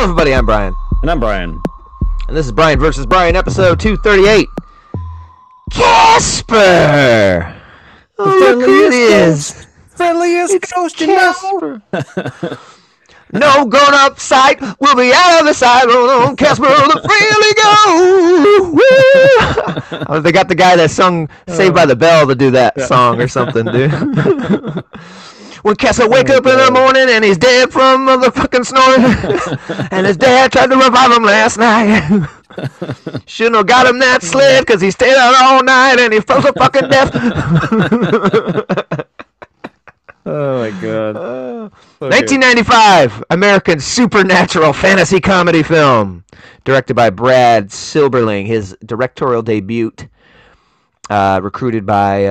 everybody, I'm Brian. And I'm Brian. And this is Brian versus Brian, episode 238. Casper! Oh, look who it is. Friendliest ghost, you know. No grown-up sight will be out of the sight. Oh, Casper, the friendly go. Woo! They got the guy that sung Saved by the Bell to do that song or something, dude. When Casper wake up in the morning and he's dead from motherfucking snoring, and his dad tried to revive him last night. Shouldn't have got him that sled because he stayed out all night and he froze to fucking death. Oh my god. 1995 American supernatural fantasy comedy film directed by Brad Silberling, his directorial debut, recruited by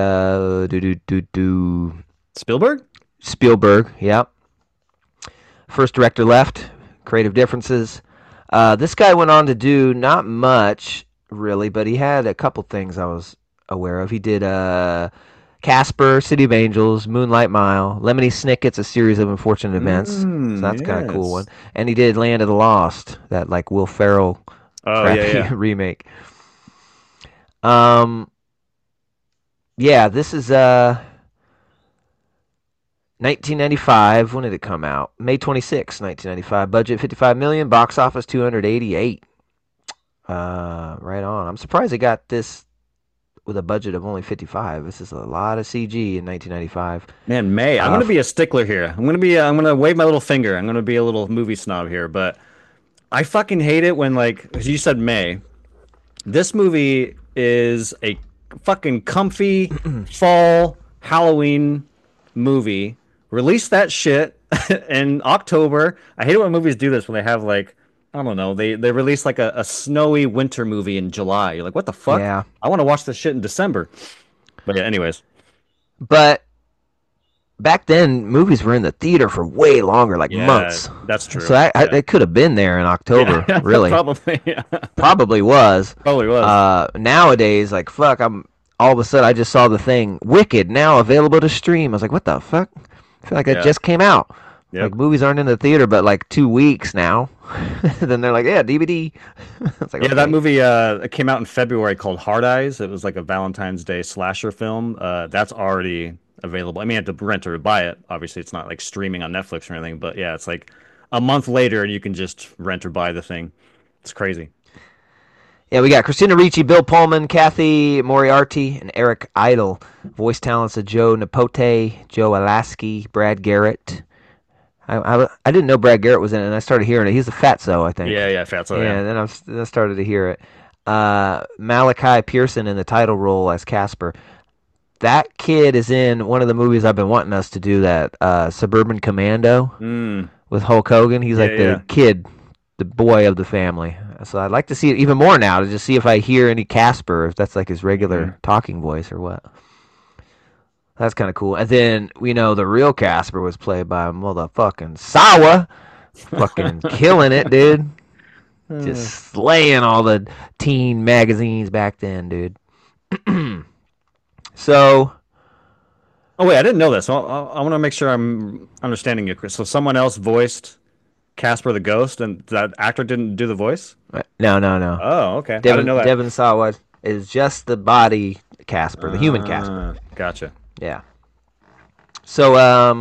Spielberg, yep. First director left, creative differences. This guy went on to do not much, really, but he had a couple things I was aware of. He did Casper, City of Angels, Moonlight Mile, Lemony Snicket's A Series of Unfortunate Events. So that's kind of a cool one. And he did Land of the Lost, that like Will Ferrell remake. This is 1995. When did it come out? May 26, 1995. Budget $55 million. Box office $288. Right on. I'm surprised they got this with a budget of only 55. This is a lot of CG in 1995. Man, May. I'm gonna be a stickler here. I'm gonna wave my little finger. I'm gonna be a little movie snob here, but I fucking hate it when, like, as you said, May. This movie is a fucking comfy fall Halloween movie. Release that shit in October. I hate it when movies do this when they have, like, I don't know, they release like a snowy winter movie in July. You're like, what the fuck? Yeah. I want to watch this shit in December. But yeah, anyways. But back then, movies were in the theater for way longer, like months. That's true. So it could have been there in October, really. Probably, yeah. Probably was. Probably was. Nowadays, like, fuck, all of a sudden, I just saw the thing, Wicked, now available to stream. I was like, what the fuck? I feel like it just came out. Yep. Like, movies aren't in the theater but like 2 weeks now. Then they're like, yeah, DVD. It's like, yeah, okay. That movie it came out in February called Hard Eyes. It was like a Valentine's Day slasher film. That's already available. I mean, you have to rent or buy it. Obviously, it's not like streaming on Netflix or anything. But yeah, it's like a month later and you can just rent or buy the thing. It's crazy. Yeah, we got Christina Ricci, Bill Pullman, Kathy Moriarty, and Eric Idle. Voice talents of Joe Napote, Joe Alasky, Brad Garrett. I didn't know Brad Garrett was in it, and I started hearing it. He's a Fatso, I think. Yeah, Fatso. Yeah, and then I started to hear it. Malachi Pearson in the title role as Casper. That kid is in one of the movies I've been wanting us to do, that Suburban Commando with Hulk Hogan. He's like the kid, the boy of the family. So I'd like to see it even more now, to just see if I hear any Casper, if that's like his regular talking voice or what. That's kind of cool. And then we know the real Casper was played by motherfucking Sawa. Fucking killing it, dude. Just slaying all the teen magazines back then, dude. So. Oh, wait, I didn't know this. I want to make sure I'm understanding you, Chris. So someone else voiced Casper the Ghost, and that actor didn't do the voice? No. Oh, okay. I Devin, didn't know that. Devin Sawa is just the body Casper, the human Casper. Gotcha. Yeah. So,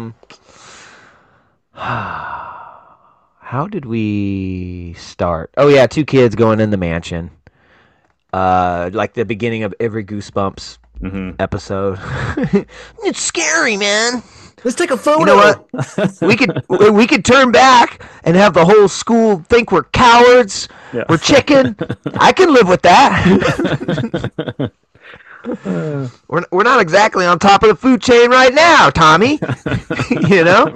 how did we start? Oh, yeah, 2 kids going in the mansion. Like the beginning of every Goosebumps episode. It's scary, man. Let's take a photo. You know what? we could turn back and have the whole school think we're cowards. Yeah. We're chicken. I can live with that. We're not exactly on top of the food chain right now, Tommy. You know?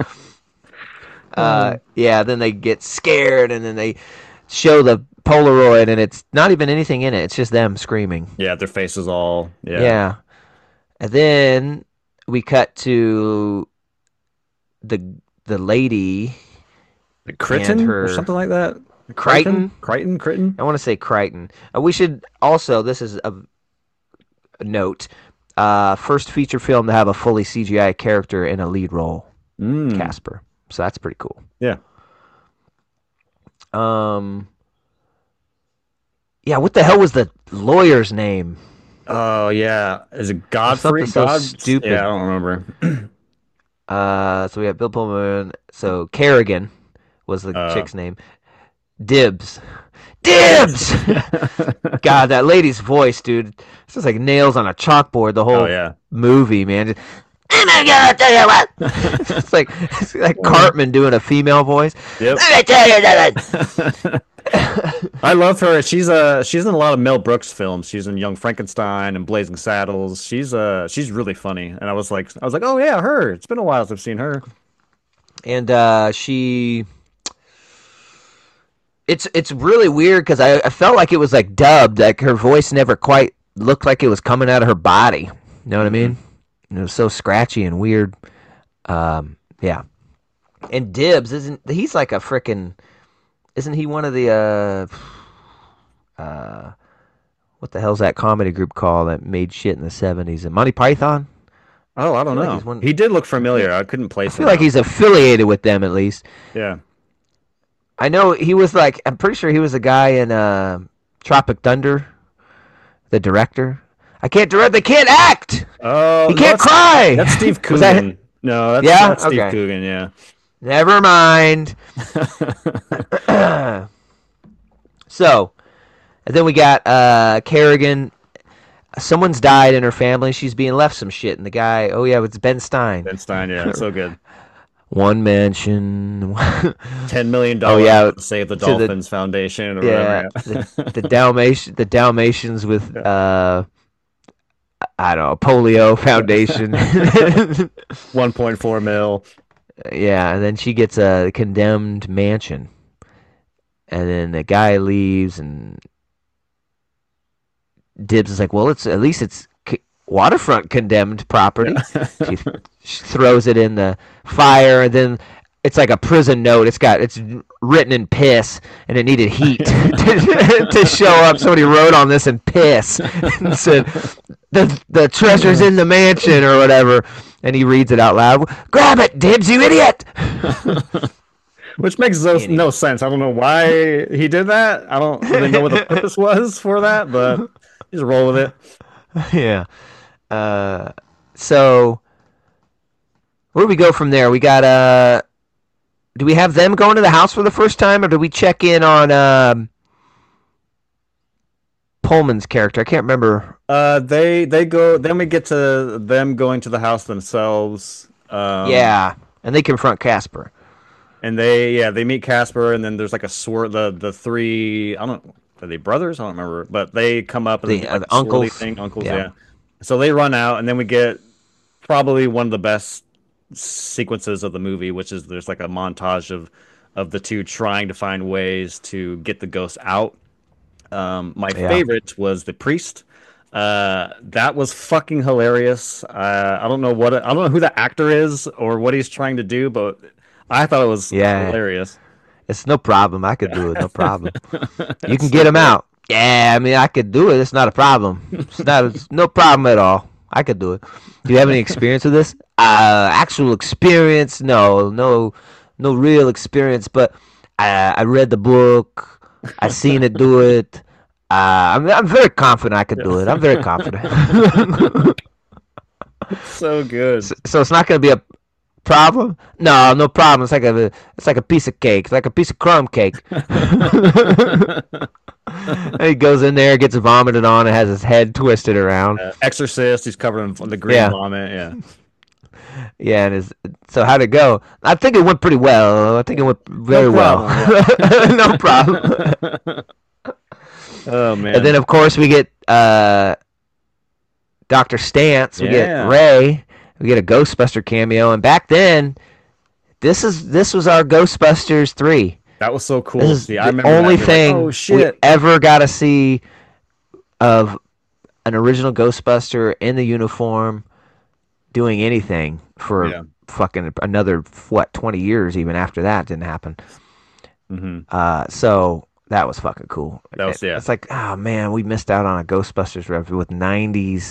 Then they get scared, and then they show the Polaroid, and it's not even anything in it. It's just them screaming. Yeah, their faces all... Yeah. And then we cut to the lady... The Crichton or something like that? Crichton? Crichton? I want to say Crichton. We should also... This is a note, first feature film to have a fully CGI character in a lead role, Casper. So that's pretty cool. Yeah. Um, yeah, what the hell was the lawyer's name? Oh yeah, is it Godfrey? Something so Yeah, I stupid. don't remember. So we have Bill Pullman. So Kerrigan was the Uh, chick's name. Dibs. Dibs! God, that lady's voice, dude. It's just like nails on a chalkboard the oh whole yeah. movie, man. I'm gonna tell you what. It's like Cartman doing a female voice. Yep. Let me tell you something. I love her. She's in a lot of Mel Brooks films. She's in Young Frankenstein and Blazing Saddles. She's really funny. And I was like, oh yeah, her. It's been a while since I've seen her. And it's really weird because I felt like it was like dubbed. Like her voice never quite looked like it was coming out of her body. You know what I Hmm. mean? And it was so scratchy and weird. Yeah. And Dibs isn't he's like a freaking isn't he one of the what the hell's that comedy group called that made shit in the 70s? And Monty Python? Oh, I I don't feel like know. he's one He did look I feel familiar. I couldn't I place feel him like though. he's affiliated with them at least. Yeah. I know he was like I'm pretty sure he was a guy in Tropic Thunder, the director. I can't direct, they can't act. Oh He no, can't cry. that's Steve Was that Coogan. No, that's yeah? that's Steve Okay. Coogan. Yeah. Never mind. So, and then we got Kerrigan. Someone's died in her family. She's being left some shit. And the guy, oh yeah, it's Ben Stein. Ben Stein. Yeah, so good. One mention. $10 million Oh yeah, to save the to the Dolphins Foundation or yeah whatever. the Dalmatians with Yeah. I don't know polio foundation. 1.4 mil. Yeah, and then she gets a condemned mansion, and then the guy leaves, and Dibs is like, well, it's at least it's waterfront condemned property. Yeah. She, she throws it in the fire, and then it's like a prison note. It's written in piss, and it needed heat to show up. Somebody wrote on this in piss and said, "The treasure's in the mansion" or whatever. And he reads it out loud. Grab it, Dibs, you idiot! Which makes no sense. I don't know why he did that. I don't really know what the purpose was for that, but just roll with it. Yeah. So where do we go from there? We got do we have them going to the house for the first time, or do we check in on Pullman's character? I can't remember. They go. Then we get to them going to the house themselves. Yeah, and they confront Casper. And they meet Casper, and then there's like a swirl. The three, I don't, are they brothers? I don't remember, but they come up and The there's like a swirly uncles. thing, uncles, Yeah. yeah. So they run out, and then we get probably one of the best sequences of the movie, which is there's like a montage of the two trying to find ways to get the ghosts out. My Yeah. favorite was the priest. That was fucking hilarious. I don't know I don't know who the actor is or what he's trying to do, but I thought it was Yeah. hilarious. It's no problem. I could do it. No problem. You can So get him good. out. Yeah, I mean, I could do it. It's not a problem. It's no problem at all. I could do it. Do you have any experience with this? Actual experience? No, no real experience. But I read the book. I seen it do it. I'm very confident I could do it. I'm very confident. So good. So it's not going to be a problem? No, no problem. It's like a piece of cake. It's like a piece of crumb cake. And he goes in there, gets vomited on, and has his head twisted around. Exorcist, he's covered in the green Yeah. vomit. Yeah. Yeah, so how'd it go? I think it went pretty well. I think it went very well. No problem. Oh man. And then of course we get Dr. Stantz, we Yeah. get Ray, we get a Ghostbuster cameo, and back then this was our Ghostbusters 3. That was so cool. This is See, I the remember only that. You're thing like, oh we shit. ever got to see of an original Ghostbuster in the uniform doing anything for Yeah. fucking another 20 years even after that didn't happen. Hmm. So that was fucking cool. That was- yeah. It's like, oh man, we missed out on a Ghostbusters rev with 90s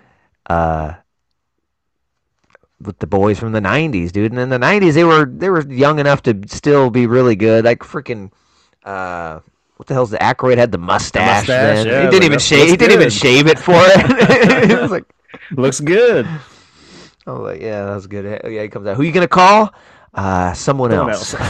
with the boys from the 90s, dude. And in the 90s they were young enough to still be really good. Like freaking what the hell's the Aykroyd had the mustache? mustache, Then yeah, he I was didn't like, even "That shave. looks He didn't even good." shave it for it. It was like, Looks good. I was like, yeah, that was good. Yeah, he comes out. Who you gonna call? Someone Someone else. else.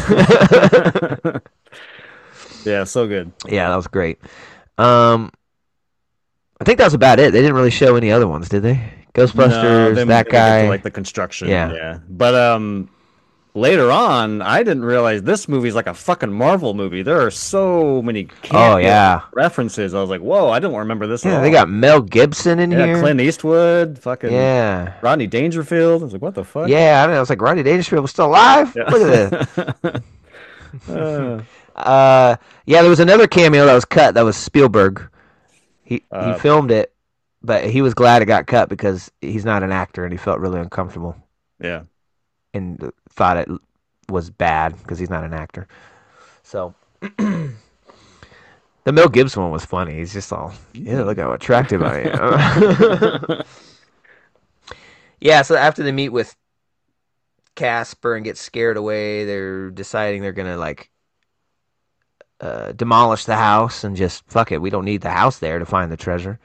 Yeah, so good. Yeah, that was great. Um, I think that was about it. They didn't really show any other ones, did they? No, Ghostbusters, then that they get to like guy. the construction, Yeah. yeah. But later on, I didn't realize this movie's like a fucking Marvel movie. There are so many Oh cameo yeah. references. I was like, whoa, I didn't remember this at Yeah, they all. got Mel Gibson in Yeah, here. Clint Eastwood, fucking Yeah. Rodney Dangerfield. I was like, what the fuck? Yeah, I don't know. It's like Rodney Dangerfield was still alive. Yeah. Look at this. uh, Yeah, there was another cameo that was cut. That was Spielberg. He uh, filmed it, but he was glad it got cut because he's not an actor and he felt really uncomfortable yeah. and thought it was bad because he's not an actor. So the Mel Gibson one was funny. He's just all, yeah, look how attractive I am. Yeah, so after they meet with Casper and get scared away, they're deciding they're gonna like demolish the house and just fuck it. We don't need the house there to find the treasure.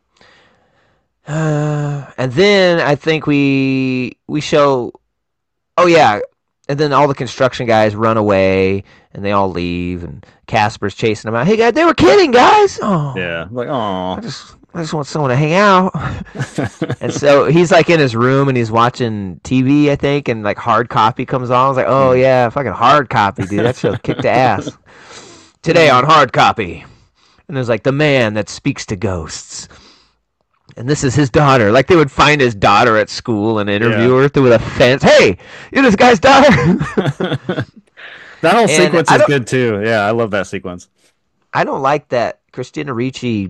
And then I think we show. Oh yeah, and then all the construction guys run away and they all leave and Casper's chasing them out. Hey guys, they were kidding, guys. Oh, Yeah. Like, oh. I just want someone to hang out. And so he's like in his room and he's watching TV, I think, and like Hard Copy comes on. I was like, oh yeah, fucking Hard Copy, dude. That show kicked ass. Today on Hard Copy. And there's like the man that speaks to ghosts. And this is his daughter. Like they would find his daughter at school and interview her through a fence. Hey, you're this guy's daughter. That whole And sequence I is don't, good too. Yeah, I love that sequence. I don't like that Christina Ricci.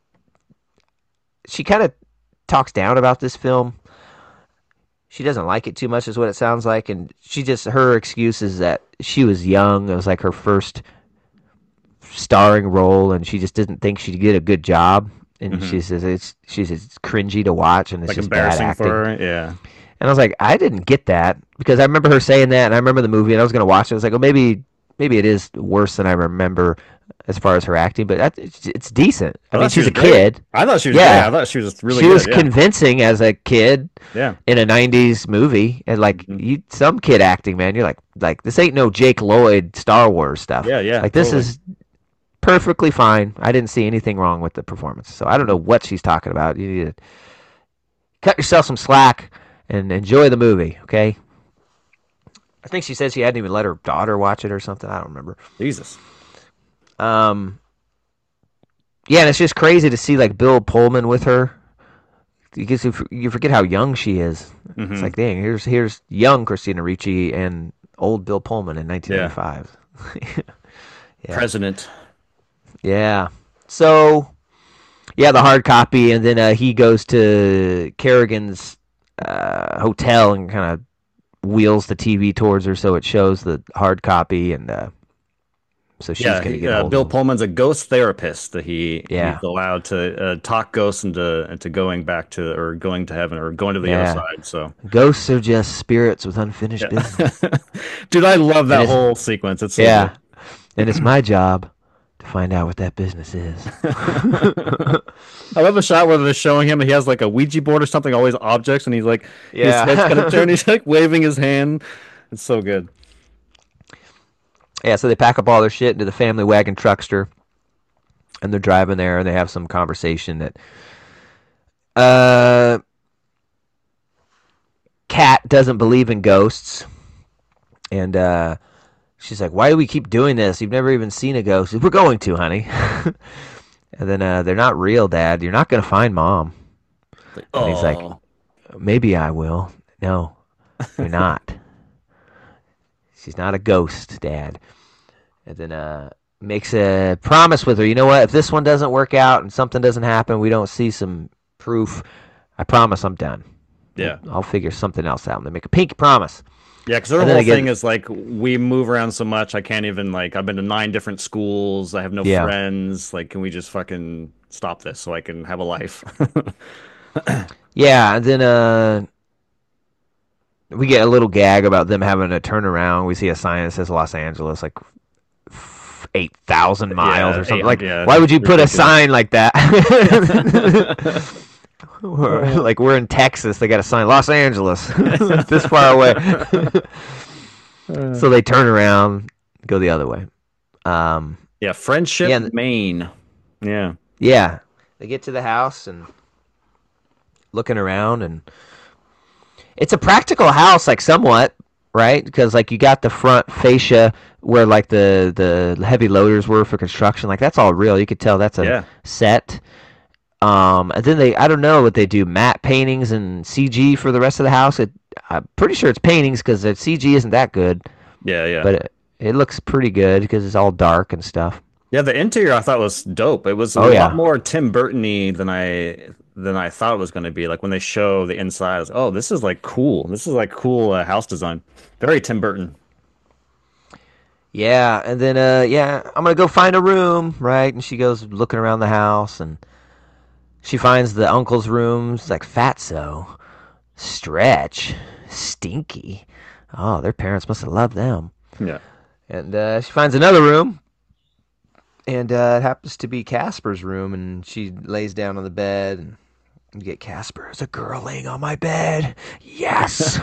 She kind of talks down about this film. She doesn't like it too much, is what it sounds like, and she just her excuse is that she was young. It was like her first starring role, and she just didn't think she did a good job. And Hmm. she says it's cringy to watch, and it's Like just bad embarrassing acting. for her. Yeah. And I was like, I didn't get that because I remember her saying that, and I remember the movie, and I was going to watch it. I was like, oh, maybe it is worse than I remember as far as her acting, but it's decent. I I mean, thought she she's was a great. kid. I thought she was Yeah. great. I thought she was really She was good. Yeah. convincing as a kid Yeah. in a '90s movie, and like Mhm. some kid acting, man, you're like this ain't no Jake Lloyd Star Wars stuff. Yeah. Yeah. Like this Totally. is perfectly fine. I didn't see anything wrong with the performance, so I don't know what she's talking about. You need to cut yourself some slack and enjoy the movie, okay? I think she said she hadn't even let her daughter watch it or something. I don't remember. Jesus. Um, yeah, and it's just crazy to see like Bill Pullman with her. Because you forget how young she is. It's Hmm. like, dang, here's young Christina Ricci and old Bill Pullman in Yeah. 1995. Yeah. President. Yeah. So, yeah, the Hard Copy, and then he goes to Kerrigan's hotel and kind of wheels the TV towards her so it shows the Hard Copy, and so she's Yeah. going to get hold Bill of him. Pullman's a ghost therapist that Yeah. he's allowed to talk ghosts into going back to or going to heaven or going to the other Yeah. side. So. Ghosts are just spirits with unfinished Yeah. business. Dude, I love that And it's- whole sequence. It's so Yeah. And it's my job to find out what that business is. good. I love the shot where they're showing him. He has like a Ouija board or something, always objects, and he's like, Yeah. his head's kind of turned. He's like waving his hand. It's so good. Yeah, so they pack up all their shit into the family wagon truckster, and they're driving there, and they have some conversation that Kat doesn't believe in ghosts, and she's like, "Why do we keep doing this? You've never even seen a ghost." We're going to, honey. And then they're not real, Dad. You're not gonna find Mom. And he's like, Oh, "Maybe I will." No, you're not. She's not a ghost, Dad. And then makes a promise with her. You know what? If this one doesn't work out and something doesn't happen, we don't see some proof, I promise I'm done. yeah. I'll figure something else out. And they make a pinky promise. Yeah, because their And then whole again, thing is like we move around so much. I can't even like I've been to 9 different schools. I have no Yeah. friends. Like, can we just fucking stop this so I can have a life? yeah, and then we get a little gag about them having a turnaround. We see a sign that says Los Angeles like 8,000 miles or something. Yeah, Why would you put a ridiculous. sign like that? Like we're in Texas, they got a sign, Los Angeles, this far away. So they turn around, go the other way. Yeah, Friendship, Yeah, Maine. Yeah. Yeah, they get to the house and looking around, and it's a practical house, like somewhat, right? Because like you got the front fascia where like the heavy loaders were for construction, like that's all real. You could tell that's a Yeah. set. And then I don't know what they do, matte paintings and CG for the rest of the house. I'm pretty sure it's paintings because the CG isn't that good, Yeah, yeah. but it looks pretty good because it's all dark and stuff. Yeah, the interior I thought was dope. It was a Oh yeah. lot more Tim Burton-y than I thought it was going to be. Like when they show the inside, I was like, oh, this is like cool. This is like cool house design. Very Tim Burton. Yeah, and then yeah, I'm gonna go find a room, right? And she goes looking around the house, and she finds the uncle's room. It's like fatso, stretch, stinky. Oh, their parents must have loved them. Yeah. And she finds another room, and it happens to be Casper's room, and she lays down on the bed, and you get Casper. There's a girl laying on my bed. Yes.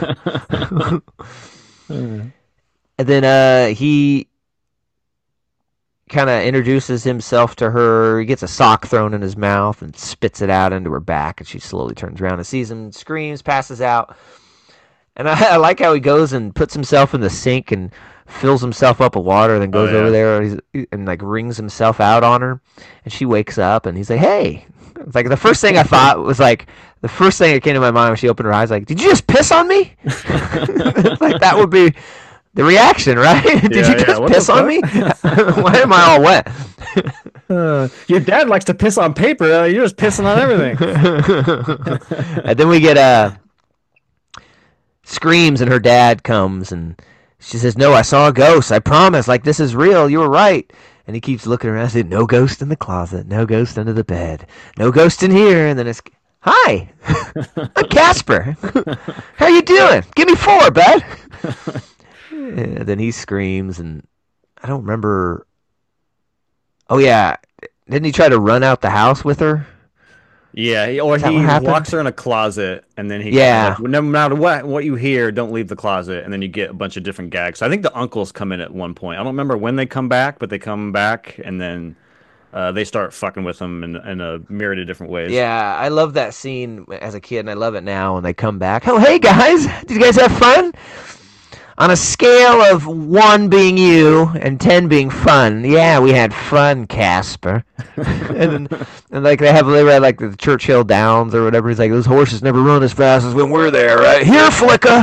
And then he kind of introduces himself to her. He gets a sock thrown in his mouth and spits it out into her back, and she slowly turns around and sees him, screams, passes out. And I like how he goes and puts himself in the sink and fills himself up with water, then goes over there and like wrings himself out on her. And she wakes up, and he's like, "Hey!" It's like the first thing I thought was like the first thing that came to my mind when she opened her eyes, like, "Did you just piss on me?" Like that would be the reaction, right? Did you just piss on me? Why am I all wet? Your dad likes to piss on paper. You're just pissing on everything. And then we get screams, and her dad comes, and she says, "No, I saw a ghost. I promise. Like, this is real. You were right." And he keeps looking around and says, "No ghost in the closet. No ghost under the bed. No ghost in here." And then it's, "Hi, I'm Casper. How you doing? Give me 4, bud." And then he screams, and I don't remember. Oh yeah, didn't he try to run out the house with her? Yeah, or he locks her in a closet, and then he like, no matter what you hear, don't leave the closet, and then you get a bunch of different gags. So I think the uncles come in at one point. I don't remember when they come back, but they come back, and then they start fucking with him in a myriad of different ways. Yeah, I love that scene as a kid, and I love it now when they come back. Oh, hey guys, did you guys have fun? On a scale of 1 being you and 10 being fun, yeah, we had fun, Casper. and like they were like the Churchill Downs or whatever. He's like, those horses never run as fast as when we're there, right? Here, Flicka.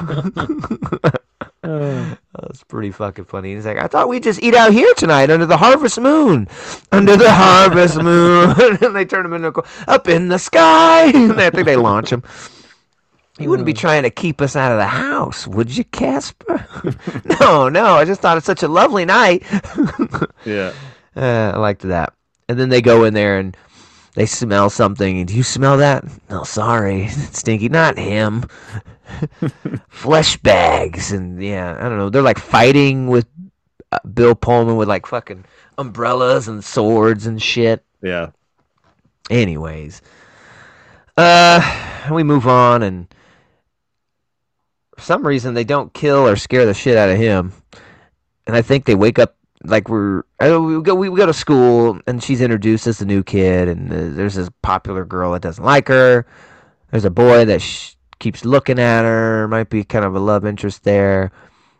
That's pretty fucking funny. He's like, I thought we'd just eat out here tonight under the harvest moon. Under the harvest moon. And they turn him into up in the sky. And I think they launch him. You wouldn't be trying to keep us out of the house, would you, Casper? No, I just thought it's such a lovely night. Yeah. I liked that. And then they go in there and they smell something. And do you smell that? No, sorry. Stinky, not him. Flesh bags. And yeah, I don't know. They're like fighting with Bill Pullman with like fucking umbrellas and swords and shit. Yeah. Anyways. We move on, and for some reason they don't kill or scare the shit out of him. And I think they wake up like we go to school, and she's introduced as a new kid, and there's this popular girl that doesn't like her. There's a boy that keeps looking at her. Might be kind of a love interest there.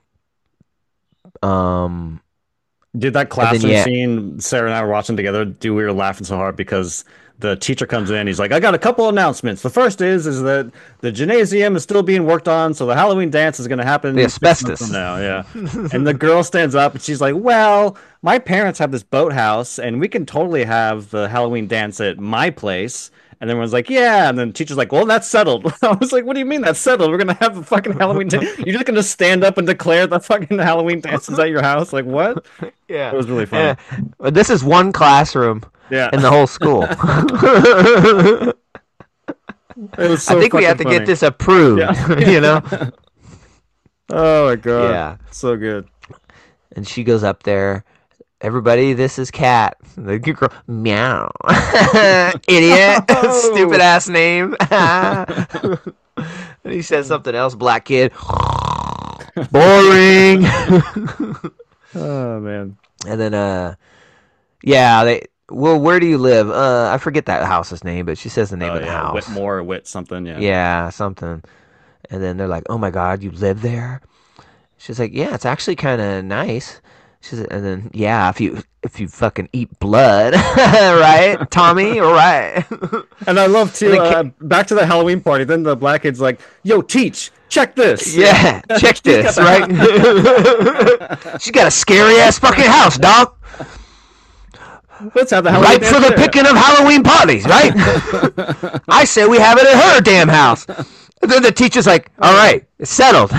Did that classroom scene Sarah and I were watching together, we were laughing so hard because the teacher comes in. He's like, I got a couple announcements. The first is that the gymnasium is still being worked on, so the Halloween dance is going to happen. The asbestos. From now, yeah. And the girl stands up and she's like, well, my parents have this boathouse, and we can totally have the Halloween dance at my place. And everyone's like, yeah. And then the teacher's like, well, that's settled. I was like, what do you mean that's settled? We're going to have the fucking Halloween dance. You're just going to stand up and declare the fucking Halloween dance is at your house? Like, what? Yeah. It was really funny. Yeah. This is one classroom in the whole school. It was so I think we have to get this approved, you know? Oh, my God. Yeah. So good. And she goes up there, everybody, this is Cat. The girl, meow. Idiot. Stupid ass name. And he says something else, black kid. Boring. Oh man. And then yeah, well, where do you live? I forget that house's name, but she says the name of the house. Whitmore or Whit something, yeah. Yeah, something. And then they're like, "Oh my God, you live there?" She's like, "Yeah, it's actually kind of nice." And then, yeah, if you fucking eat blood, right, Tommy, right? And I love too. Back to the Halloween party. Then the black kid's like, "Yo, Teach, check this." Yeah, check this, right? She's got a scary ass fucking house, dog. Let's have the Halloween right for the picking of Halloween parties, right? I say we have it at her damn house. And then the teacher's like, all right, it's settled.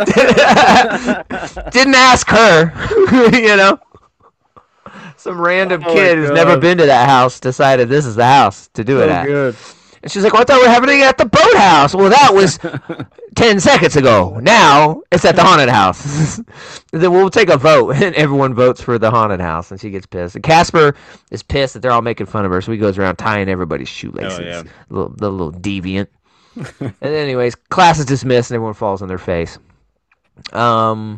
Didn't ask her, you know. Some random kid who's never been to that house decided this is the house to do it at. Good. And she's like, well, I thought we were having it at the boathouse. Well, that was 10 seconds ago. Now it's at the haunted house. Then we'll take a vote, and everyone votes for the haunted house, and she gets pissed. And Casper is pissed that they're all making fun of her, so he goes around tying everybody's shoelaces. Oh, yeah. The little deviant. And anyways, class is dismissed, and everyone falls on their face. Yeah,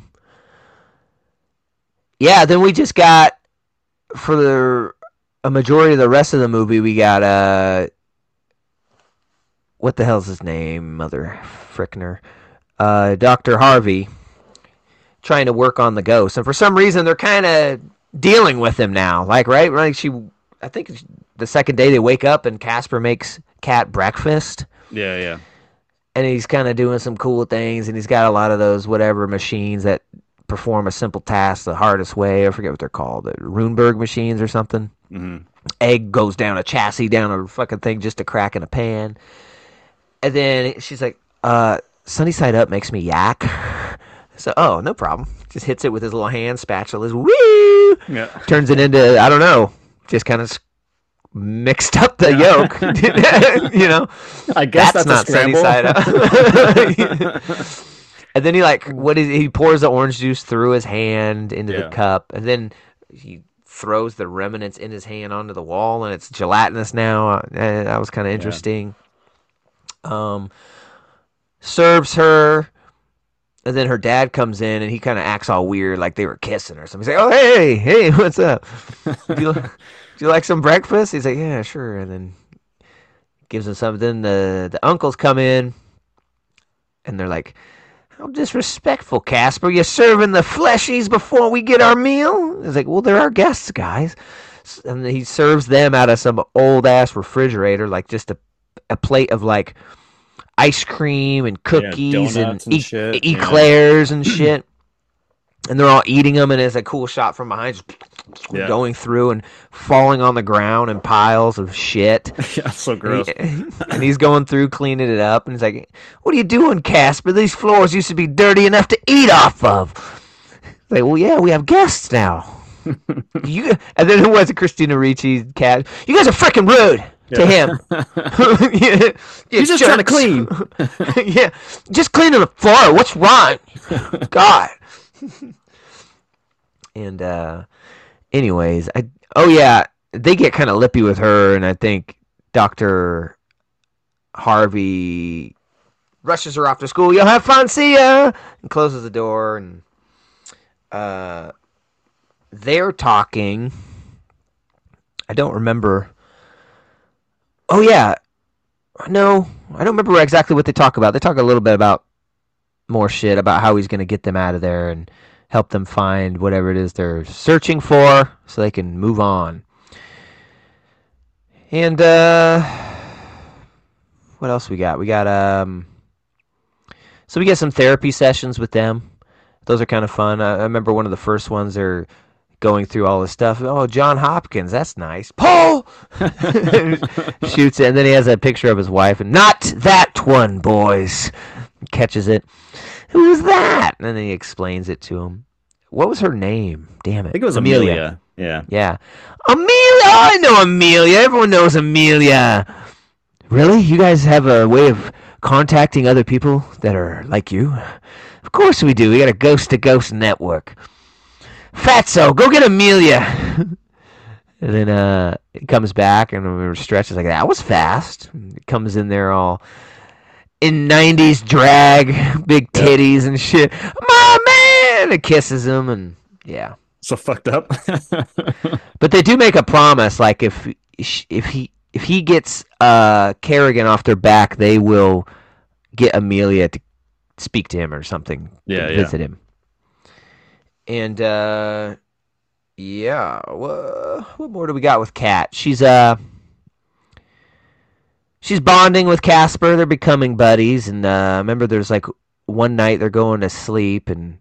then we just got, for a majority of the rest of the movie, we got what the hell's his name? Mother Frickner. Dr. Harvey trying to work on the ghost. And for some reason, they're kind of dealing with him now. Like, right? Like I think the second day they wake up and Casper makes Cat breakfast. Yeah, yeah. And he's kind of doing some cool things. And he's got a lot of those whatever machines that perform a simple task the hardest way. I forget what they're called. The Runeberg machines or something. Mm-hmm. Egg goes down a chassis, down a fucking thing just a crack in a pan. And then she's like, sunny side up makes me yak. So, oh, no problem. Just hits it with his little hand, spatulas. Woo! Yeah. Turns it into, I don't know, just kind of mixed up the yolk. You know? I guess that's not sunny side up. And then he pours the orange juice through his hand into the cup. And then he throws the remnants in his hand onto the wall, and it's gelatinous now. And that was kind of interesting. Serves her, and then her dad comes in, and he kind of acts all weird, like they were kissing or something. He's like, "Oh, hey, what's up? Do you like some breakfast?" He's like, "Yeah, sure." And then gives him something. Then the uncles come in, and they're like, "How disrespectful, Casper! You're serving the fleshies before we get our meal." He's like, "Well, they're our guests, guys." And he serves them out of some old ass refrigerator, like just a plate of like ice cream and cookies and eclairs and shit. And they're all eating them, and it's a cool shot from behind, just going through and falling on the ground in piles of shit. Yeah, so gross. And he's going through, cleaning it up, and he's like, "What are you doing, Casper? These floors used to be dirty enough to eat off of." Like, well, yeah, we have guests now. And then who was it? Christina Ricci, Cat. You guys are freaking rude. To him. He's just trying to clean. Yeah. Just cleaning the floor. What's wrong? God. And anyways, they get kind of lippy with her, and I think Dr. Harvey rushes her off to school. You'll have fun, see ya, and closes the door, and they're talking. I don't remember. Oh, yeah. No, I don't remember exactly what they talk about. They talk a little bit about more shit, about how he's going to get them out of there and help them find whatever it is they're searching for so they can move on. And what else we got? We got so we get some therapy sessions with them. Those are kind of fun. I remember one of the first ones, they're going through all this stuff. Oh, John Hopkins, that's nice. Paul shoots it, and then he has a picture of his wife, and not that one, boys. Catches it. Who's that? And then he explains it to him. What was her name? Damn it. I think it was Amelia. Yeah. Yeah. Amelia! I know Amelia. Everyone knows Amelia. Really? You guys have a way of contacting other people that are like you? Of course we do. We got a ghost-to-ghost network. Fatso, go get Amelia. And then it comes back, and I remember Stretch is like, that was fast. It comes in there all in 90s drag, big titties and shit. My man! It kisses him, and yeah. So fucked up. But they do make a promise, like if he gets Kerrigan off their back, they will get Amelia to speak to him or something. Yeah, visit him. And yeah, what more do we got with Kat? She's bonding with Casper. They're becoming buddies, and remember, there's like one night they're going to sleep, and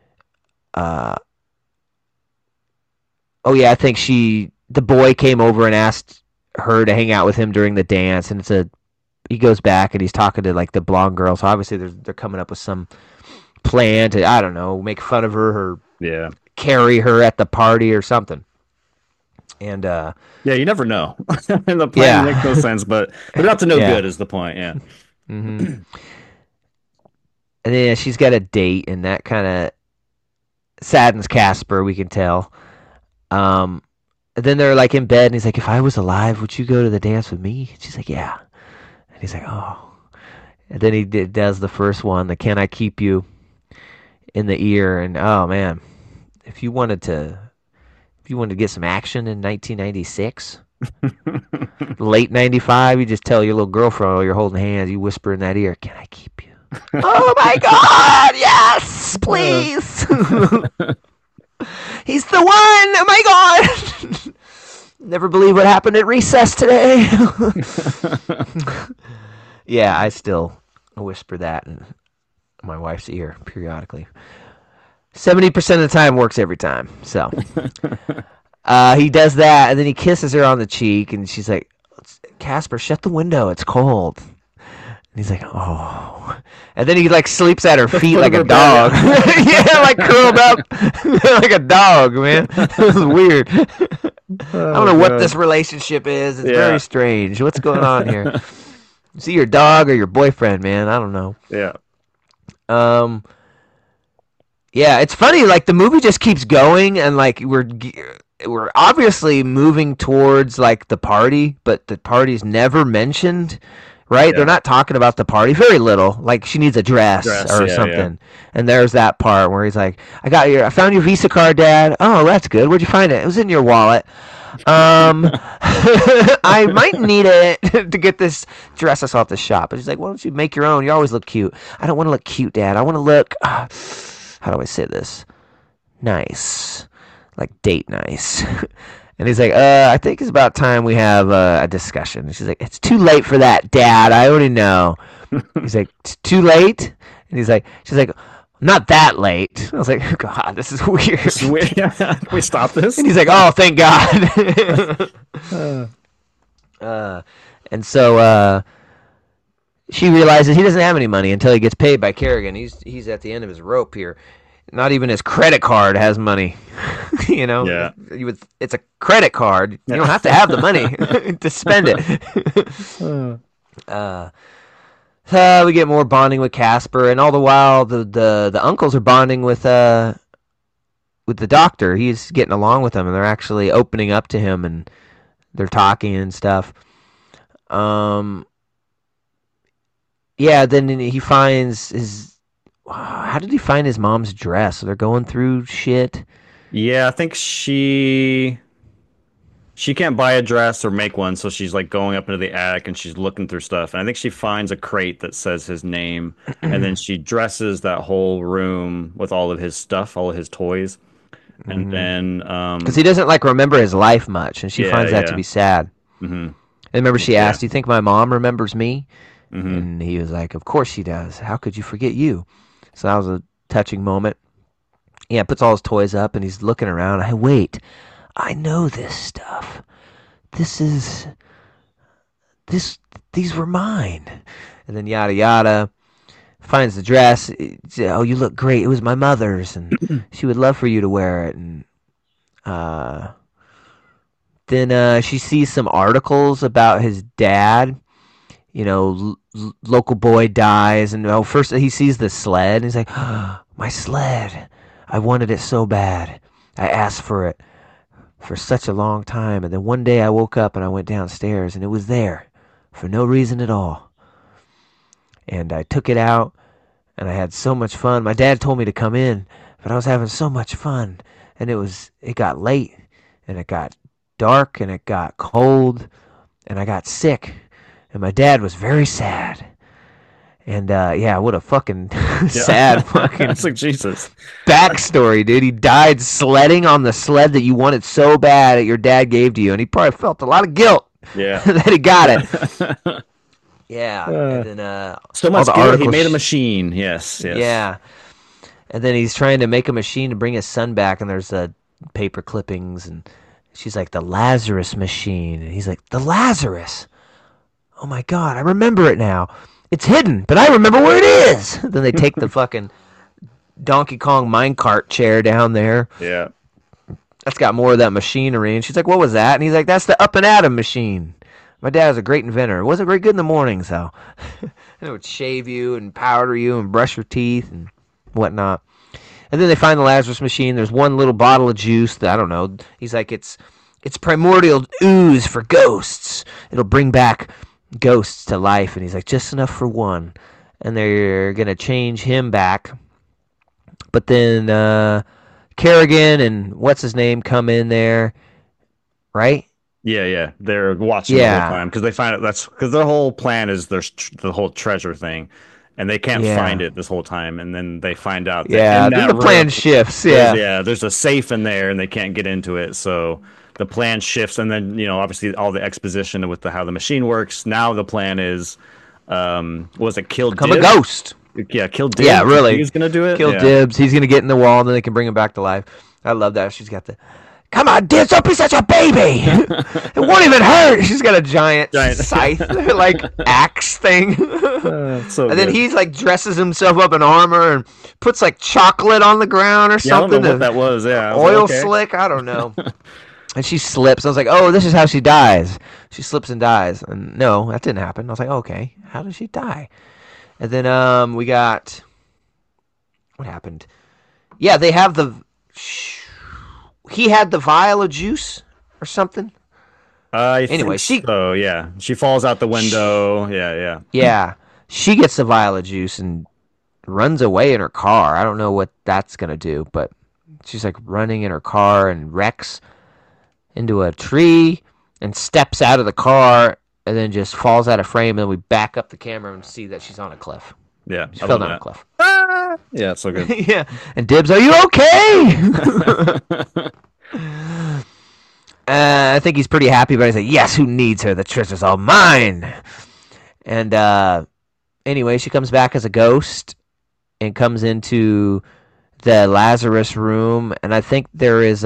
oh yeah, I think the boy came over and asked her to hang out with him during the dance, and he goes back and he's talking to like the blonde girl. So obviously they're coming up with some plan to, I don't know, make fun of her or carry her at the party or something. And yeah, you never know. And the plan makes no sense, but they're up to no good is the point. Yeah. Mm-hmm. And then she's got a date, and that kind of saddens Casper. We can tell. And then they're like in bed, and he's like, "If I was alive, would you go to the dance with me?" And she's like, "Yeah." And he's like, "Oh." And then he does the first one, the "Can I keep you in the ear?" And oh man, if you wanted to get some action in 1996, late 95, you just tell your little girlfriend while you're holding hands, you whisper in that ear, "Can I keep you?" Oh my God, yes, please. He's the one. Oh my God. Never believe what happened at recess today. Yeah, I still whisper that in my wife's ear periodically. 70% of the time works every time. So he does that, and then he kisses her on the cheek, and she's like, "Casper, shut the window. It's cold." And he's like, "Oh." And then he like sleeps at her feet like a dog. Yeah, like curled up like a dog, man. It was weird. I don't know what this relationship is. It's very strange. What's going on here? Is he your dog or your boyfriend, man? I don't know. Yeah. Yeah, it's funny. Like the movie just keeps going, and like we're obviously moving towards like the party, but the party's never mentioned. Right? Yeah. They're not talking about the party. Very little. Like she needs a dress or something. Yeah. And there's that part where he's like, I found your Visa card, Dad. Oh, that's good. Where'd you find it? It was in your wallet. I might need it to get this dress us off the shop. And she's like, why don't you make your own? You always look cute. I don't want to look cute, Dad. I want to look, how do I say this? Nice. Like date nice. And he's like, I think it's about time we have a discussion. And she's like, it's too late for that, Dad. I already know. He's like, too late? And she's like, not that late. I was like, God, this is weird. Can we stop this? And he's like, oh, thank God. And so she realizes he doesn't have any money until he gets paid by Kerrigan. He's at the end of his rope here. Not even his credit card has money. You know? Yeah. It's a credit card. You don't have to have the money to spend it. We get more bonding with Casper, and all the while the uncles are bonding with the doctor. He's getting along with them, and they're actually opening up to him, and they're talking and stuff. Yeah, then he finds his... How did he find his mom's dress? So they're going through shit. Yeah, I think she can't buy a dress or make one, so she's like going up into the attic and she's looking through stuff. And I think she finds a crate that says his name, and then she dresses that whole room with all of his stuff, all of his toys. And then because he doesn't like remember his life much, and she finds that to be sad. And remember, she asked, "Do you think my mom remembers me?" And he was like, "Of course she does. How could you forget you?" So that was a touching moment. Yeah, puts all his toys up, and he's looking around. Hey, wait, I know this stuff. These were mine. And then yada yada. Finds the dress. Oh, you look great. It was my mother's, and she would love for you to wear it. And then she sees some articles about his dad. You know, local boy dies, and first he sees the sled, and he's like, oh, my sled. I wanted it so bad. I asked for it for such a long time, and then one day I woke up and I went downstairs and it was there for no reason at all. And I took it out and I had so much fun. My dad told me to come in, but I was having so much fun, and it got late and it got dark and it got cold and I got sick, and my dad was very sad. And yeah, what a fucking sad fucking It's like Jesus. backstory, dude. He died sledding on the sled that you wanted so bad that your dad gave to you, and he probably felt a lot of guilt Yeah. that he got it. Yeah, and then So all much the good. He articles. made a machine. Yes. Yes. Yeah, and then he's trying to make a machine to bring his son back, and there's paper clippings, and she's like, the Lazarus machine, and he's like, the Lazarus. Oh my God, I remember it now. It's hidden, but I remember where it is. Then they take the fucking Donkey Kong minecart chair down there. Yeah. That's got more of that machinery. And she's like, what was that? And he's like, that's the Up and Atom machine. My dad was a great inventor. It wasn't very good in the mornings, though. And it would shave you and powder you and brush your teeth and whatnot. And then they find the Lazarus machine. There's one little bottle of juice that, I don't know. He's like, it's primordial ooze for ghosts. It'll bring back ghosts to life. And he's like, just enough for one. And they're going to change him back. But then Kerrigan and what's his name come in there, right? Yeah, yeah. They're watching the whole time because they find out that's because their whole plan is there's the whole treasure thing, and they can't find it this whole time, and then they find out. That then the plan shifts. Yeah, there's a safe in there, and they can't get into it, so the plan shifts, and then obviously all the exposition with how the machine works. Now the plan is, was it kill become Dibs? a ghost? Yeah, kill Dibs. Yeah, really. He's gonna do it. Kill Dibs. He's gonna get in the wall, and then they can bring him back to life. I love that. She's got the. Come on, Dibs, don't be such a baby. It won't even hurt. She's got a giant scythe, like axe thing. And then he's like dresses himself up in armor and puts like chocolate on the ground or something. I don't know what that was. Yeah, oil slick. I don't know. And she slips. I was like, oh, this is how she dies. She slips and dies. And no, that didn't happen. I was like, okay, how did she die? And then we got what happened? Yeah, they have he had the vial of juice or something. Anyway, she falls out the window. Yeah, she gets the vial of juice and runs away in her car. I don't know what that's gonna do, but she's like running in her car and wrecks into a tree and steps out of the car and then just falls out of frame. And then we back up the camera and see that she's on a cliff. Yeah, she fell down a cliff. Yeah, it's so good. Yeah, and Dibs, are you okay? I think he's pretty happy, but he's like, yes, who needs her? The treasure's all mine. And anyway, she comes back as a ghost and comes into the Lazarus room, and I think there is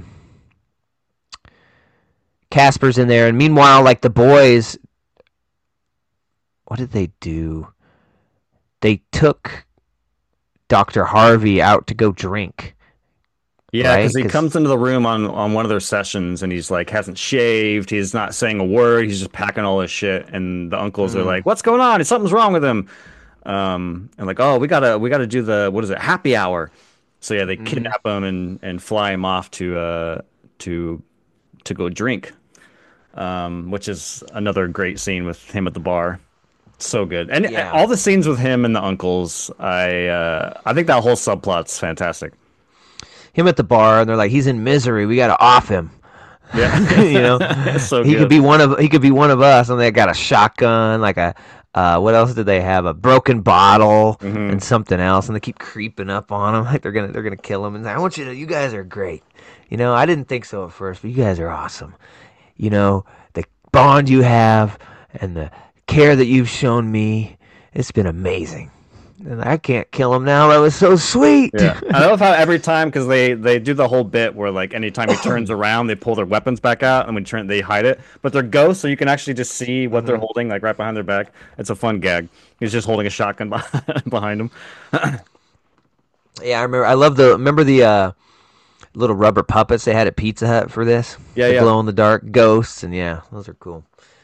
Casper's in there, and meanwhile, like the boys, what did they do? They took Dr. Harvey out to go drink. Yeah, because he comes into the room on one of their sessions, and he's like hasn't shaved. He's not saying a word. He's just packing all his shit. And the uncles are like, "What's going on? Something's wrong with him." And like, "Oh, we gotta do the what is it? Happy hour." So yeah, they kidnap him and fly him off to go drink, which is another great scene with him at the bar. So good, and all the scenes with him and the uncles, I think that whole subplot's fantastic. Him at the bar, and they're like, "He's in misery. We got to off him." Yeah, so he could be one of us, and they got a shotgun, like a what else did they have? A broken bottle and something else, and they keep creeping up on him like they're gonna kill him. And you guys are great. I didn't think so at first, but you guys are awesome. The bond you have and the care that you've shown me, it's been amazing. And I can't kill him now. That was so sweet. Yeah, I love how every time, because they do the whole bit where like anytime he turns around, they pull their weapons back out, and when they hide it, but they're ghosts, so you can actually just see what they're holding, like right behind their back. It's a fun gag. He's just holding a shotgun behind him. Yeah, I remember the little rubber puppets they had at Pizza Hut for this. Yeah, the glow in the dark ghosts, and yeah, those are cool.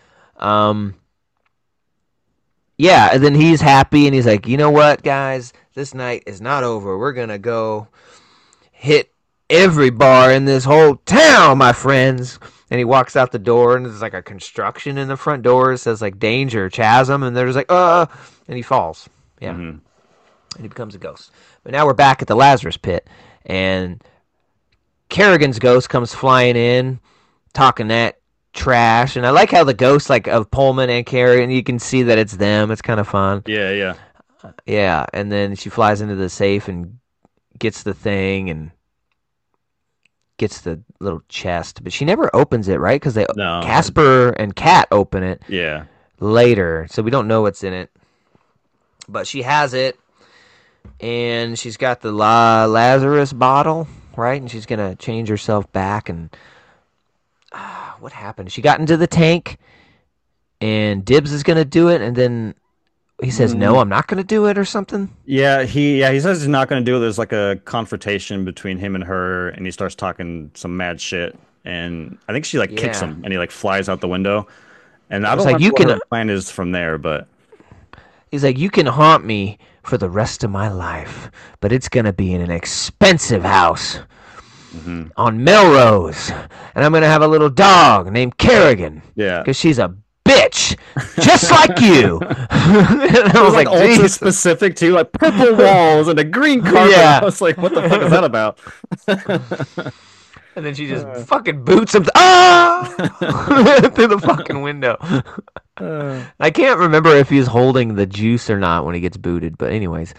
Yeah, and then he's happy, and he's like, you know what, guys? This night is not over. We're going to go hit every bar in this whole town, my friends. And he walks out the door, and there's like a construction in the front door. It says like danger, chasm, and there's like, and he falls. Yeah. Mm-hmm. And he becomes a ghost. But now we're back at the Lazarus pit, and Kerrigan's ghost comes flying in, talking that trash. And I like how the ghosts like of Pullman and Kerrigan, you can see that it's them. It's kind of fun. Yeah, yeah. Yeah, and then she flies into the safe and gets the thing and gets the little chest, but she never opens it, right? Because No. Casper and Kat open it Yeah. later, so we don't know what's in it. But she has it, and she's got the Lazarus bottle, right? And she's gonna change herself back. And what happened? She got into the tank, and Dibbs is gonna do it, and then he says, "No, I'm not gonna do it," or something. He says he's not going to do it. There's like a confrontation between him and her, and he starts talking some mad shit. And I think she like kicks Yeah. him, and he like flies out the window. And I It's don't like, know you what can. her plan is from there, but He's like, "You can haunt me for the rest of my life, but it's gonna be in an expensive house on Melrose, and I'm gonna have a little dog named Kerrigan yeah, because she's a bitch, just like you." And I it was was like like, ultra "Jesus." specific too, like purple walls and a green carpet. Yeah. I was like, what the fuck is that about? And then she just fucking boots him through the fucking window. I can't remember if he's holding the juice or not when he gets booted, but anyways.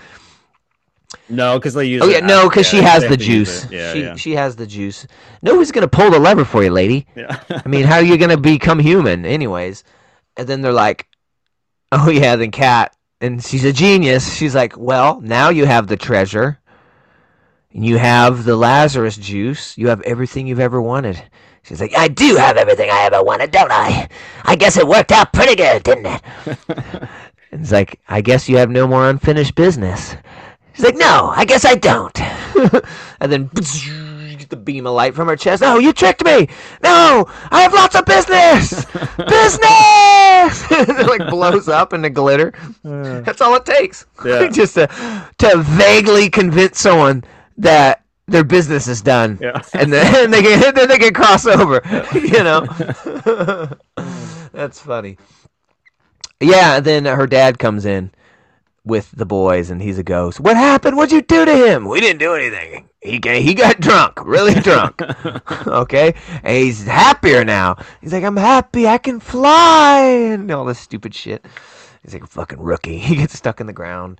No, because they use. Oh it yeah, no, because yeah, she they has have the to use juice. it. Yeah, she yeah, she has the juice. Nobody's gonna pull the lever for you, lady. yeah. I mean, how are you gonna become human, anyways? And then they're like, "Oh yeah," then Kat, and she's a genius. She's like, "Well, now you have the treasure, and you have the Lazarus juice. You have everything you've ever wanted." She's like, "I do have everything I ever wanted, don't I? I guess it worked out pretty good, didn't it?" And it's like, "I guess you have no more unfinished business." She's like, "No, I guess I don't." And then you get the beam of light from her chest. "Oh, you tricked me! No, I have lots of business! Business!" And it like blows up into glitter. That's all it takes. Yeah. Just to vaguely convince someone that their business is done. Yeah. And then they can cross over. You know? That's funny. Yeah, and then her dad comes in with the boys, and he's a ghost. "What happened? What'd you do to him?" "We didn't do anything. He got drunk, really drunk." Okay, and he's happier now. He's like, "I'm happy. I can fly," and all this stupid shit. He's like a fucking rookie. He gets stuck in the ground,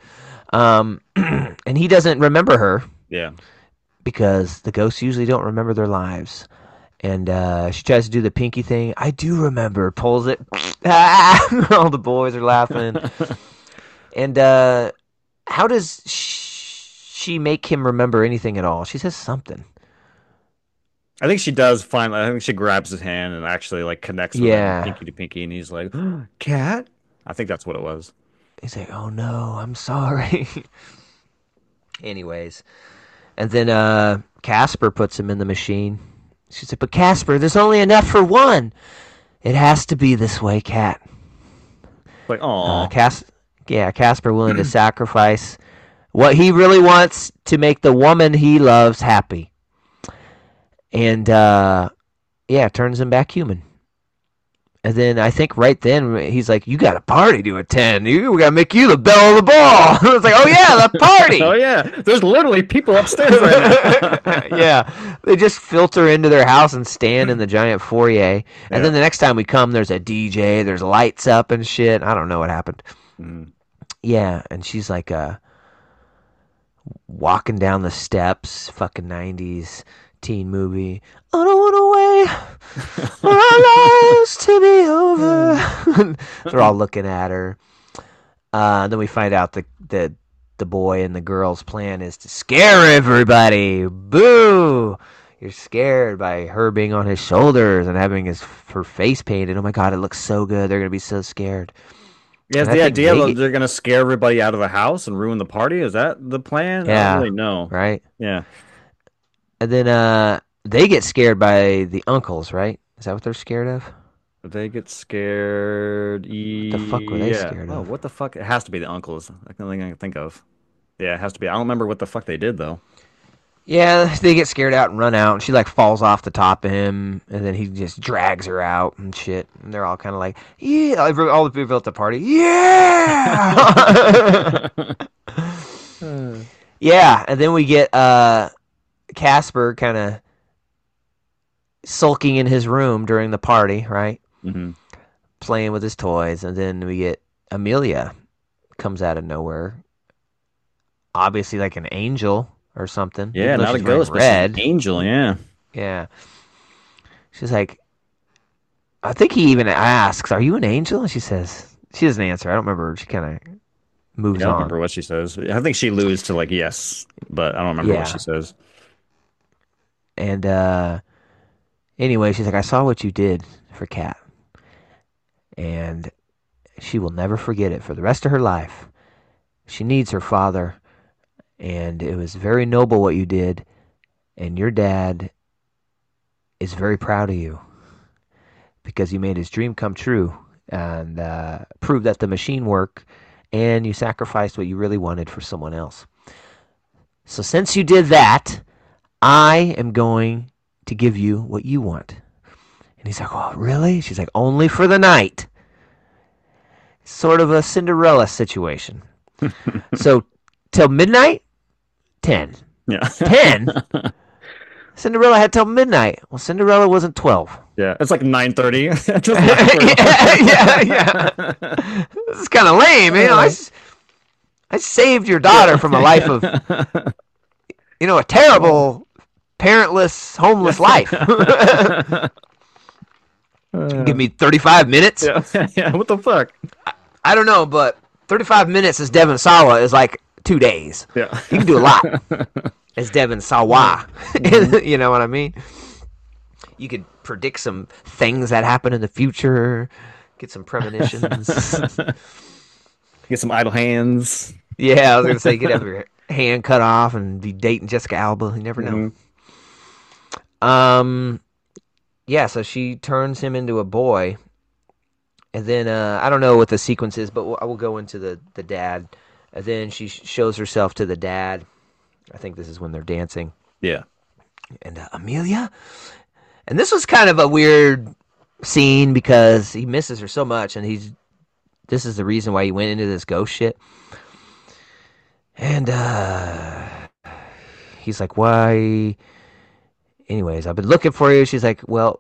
and he doesn't remember her Yeah. because the ghosts usually don't remember their lives. And she tries to do the pinky thing. "I do remember." Pulls it. All the boys are laughing. And how does she make him remember anything at all? She says something. I think she does finally. I think she grabs his hand and actually like connects with Yeah. him, pinky to pinky, and he's like, "Cat." I think that's what it was. He's like, "Oh no, I'm sorry." Anyways. And then Casper puts him in the machine. She's like, "But Casper, there's only enough for one." "It has to be this way, Cat." Like, oh, Casper willing to sacrifice what he really wants to make the woman he loves happy. And turns him back human. And then I think right then he's like, "You got a party to attend. We got to make you the belle of the ball." I was like, "Oh yeah, the party." oh yeah. There's literally people upstairs right now. Yeah, they just filter into their house and stand in the giant foyer. And Yeah. then the next time we come, there's a DJ, there's lights up and shit. I don't know what happened. Mm. Yeah, and she's like walking down the steps, fucking 90s teen movie. "I don't want to wait for our lives to be over." They're all looking at her. Then we find out that the boy and the girl's plan is to scare everybody. Boo! You're scared by her being on his shoulders and having her face painted. Oh my god, it looks so good. They're gonna be so scared. Yeah, is And I the think idea they- that they're gonna scare everybody out of the house and ruin the party? Is that the plan? I Yeah. don't really know. Right? Yeah. And then they get scared by the uncles, right? Is that what they're scared of? They get scared. What the fuck were they scared Oh, of? what the fuck? It has to be the uncles. That's the only thing I can think of. Yeah, it has to be. I don't remember what the fuck they did though. Yeah, they get scared out and run out, and she like falls off the top of him, and then he just drags her out and shit. And they're all kind of like, yeah, all the people at the party, yeah, yeah. And then we get Casper kind of sulking in his room during the party, right? Mm-hmm. Playing with his toys, and then we get Amelia comes out of nowhere, obviously like an angel or something. Yeah, not a she's wearing ghost, but red. she's an angel. Yeah. Yeah. She's like, I think he even asks, "Are you an angel?" And she says, she doesn't answer. I don't remember. She kind of moves I don't on. remember what she says. I think she alludes to like yes, but I don't remember what she says. And anyway, she's like, "I saw what you did for Kat, and she will never forget it for the rest of her life. She needs her father, and it was very noble what you did, and your dad is very proud of you because you made his dream come true and proved that the machine worked, and you sacrificed what you really wanted for someone else. So since you did that, I am going to give you what you want." And he's like, "Oh, really?" She's like, "Only for the night." Sort of a Cinderella situation. So till midnight, 10. Yeah. 10? Cinderella had till midnight. Well, Cinderella wasn't 12. Yeah, it's like 9:30. yeah. This is kind of lame. You know, I saved your daughter from a life of, a terrible, parentless, homeless life. Give me 35 minutes? Yeah, what the fuck? I don't know, but 35 minutes as Devon Sawa is like 2 days. Yeah. You can do a lot as Devon Sawa. You know what I mean? You could predict some things that happen in the future, get some premonitions. Get some idle hands. Yeah, I was going to say, you could have your hand cut off and be dating Jessica Alba. You never know. Mm-hmm. Yeah, so she turns him into a boy. And then, I don't know what the sequence is, but I will go into the dad. And then she shows herself to the dad. I think this is when they're dancing. Yeah. And Amelia? And this was kind of a weird scene because he misses her so much, and this is the reason why he went into this ghost shit. And he's like, "Why?" Anyways, "I've been looking for you." She's like, "Well,